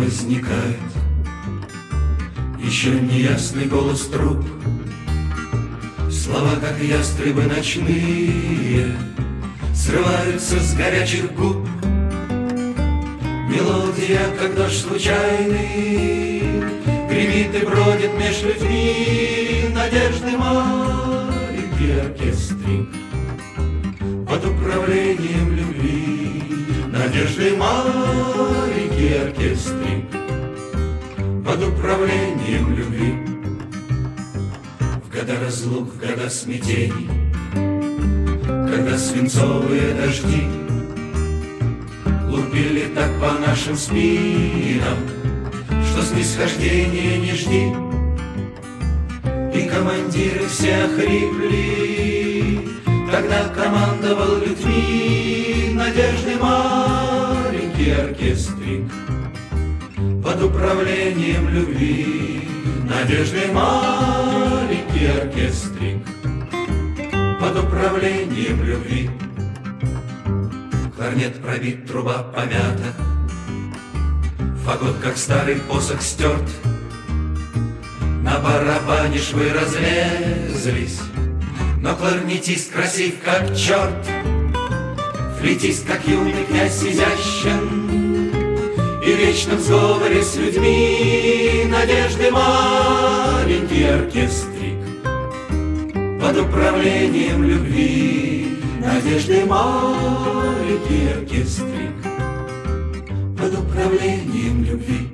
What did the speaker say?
возникает еще неясный голос труб. Слова, как ястребы ночные, срываются с горячих губ. Мелодия, как дождь случайный, гремит и бродит меж людьми. Надежды маленький оркестрик под управлением любви. Надежды маленький оркестрик под управлением любви. В года разлук, в года смятений, когда свинцовые дожди лупили так по нашим спинам, что снисхождения не жди. И командиры все охрипли, когда командовал людьми. Надежды маленький оркестрик под управлением любви. Надежды маленький оркестрик под управлением любви. Кларнет пробит, труба помята, фагот, как старый посох, стерт. На барабане швы разлезлись, но кларнетист красив, как черт. Флейтист, как юный князь, изящен и в вечном сговоре с людьми. Надежды маленький оркестрик под управлением любви. Надежды маленький оркестрик под управлением любви.